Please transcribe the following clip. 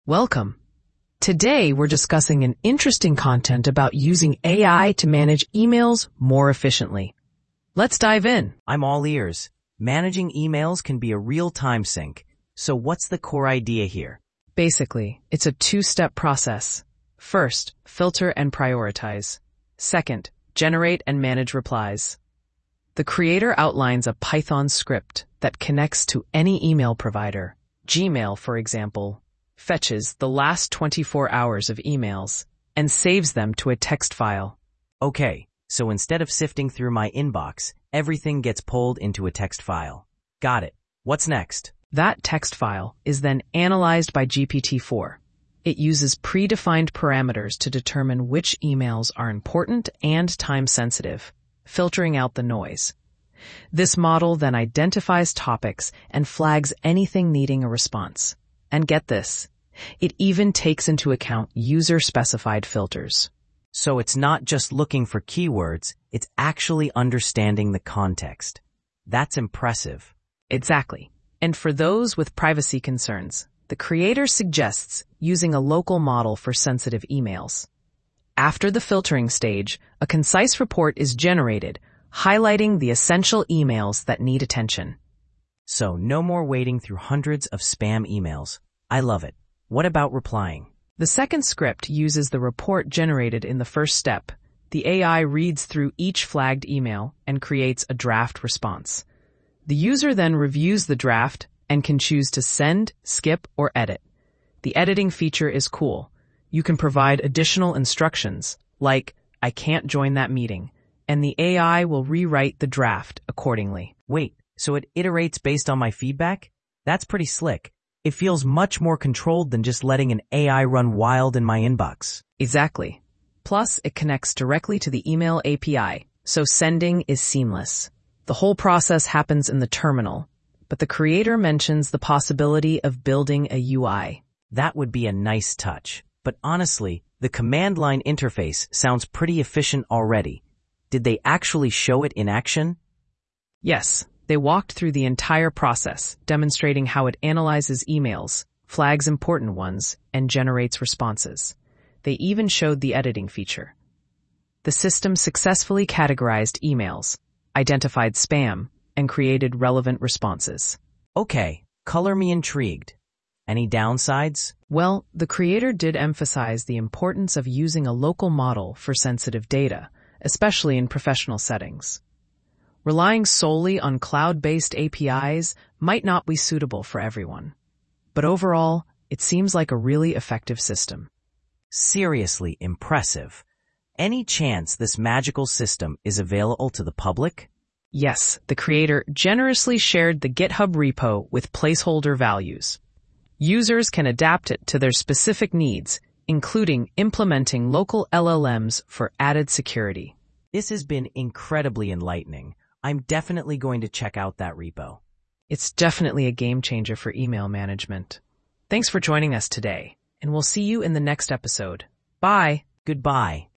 Welcome. Today we're discussing an interesting content about using AI to manage emails more efficiently. Let's dive in. I'm all ears. Managing emails can be a real time sink. So what's the core idea here? Basically, it's a two-step process. First, filter and prioritize. Second, generate and manage replies. The creator outlines a Python script that connects to any email provider. Gmail, for example, fetches the last 24 hours of emails and saves them to a text file. Okay, so instead of sifting through my inbox, everything gets pulled into a text file. Got it. What's next? That text file is then analyzed by GPT-4. It uses predefined parameters to determine which emails are important and time-sensitive, filtering out the noise. This model then identifies topics and flags anything needing a response. And get this, it even takes into account user-specified filters. So it's not just looking for keywords, it's actually understanding the context. That's impressive. Exactly. And for those with privacy concerns, the creator suggests using a local model for sensitive emails. After the filtering stage, a concise report is generated, highlighting the essential emails that need attention. So no more wading through hundreds of spam emails. I love it. What about replying? The second script uses the report generated in the first step. The AI reads through each flagged email and creates a draft response. The user then reviews the draft and can choose to send, skip, or edit. The editing feature is cool. You can provide additional instructions, like, I can't join that meeting, and the AI will rewrite the draft accordingly. Wait, so it iterates based on my feedback? That's pretty slick. It feels much more controlled than just letting an AI run wild in my inbox. Exactly. Plus, it connects directly to the email API, so sending is seamless. The whole process happens in the terminal, but the creator mentions the possibility of building a UI. That would be a nice touch. But honestly, the command line interface sounds pretty efficient already. Did they actually show it in action? Yes, they walked through the entire process, demonstrating how it analyzes emails, flags important ones, and generates responses. They even showed the editing feature. The system successfully categorized emails, identified spam, and created relevant responses. Okay, color me intrigued. Any downsides? Well, the creator did emphasize the importance of using a local model for sensitive data, especially in professional settings. Relying solely on cloud-based APIs might not be suitable for everyone. But overall, it seems like a really effective system. Seriously impressive. Any chance this magical system is available to the public? Yes, the creator generously shared the GitHub repo with placeholder values. Users can adapt it to their specific needs, including implementing local LLMs for added security. This has been incredibly enlightening. I'm definitely going to check out that repo. It's definitely a game changer for email management. Thanks for joining us today, and we'll see you in the next episode. Bye. Goodbye.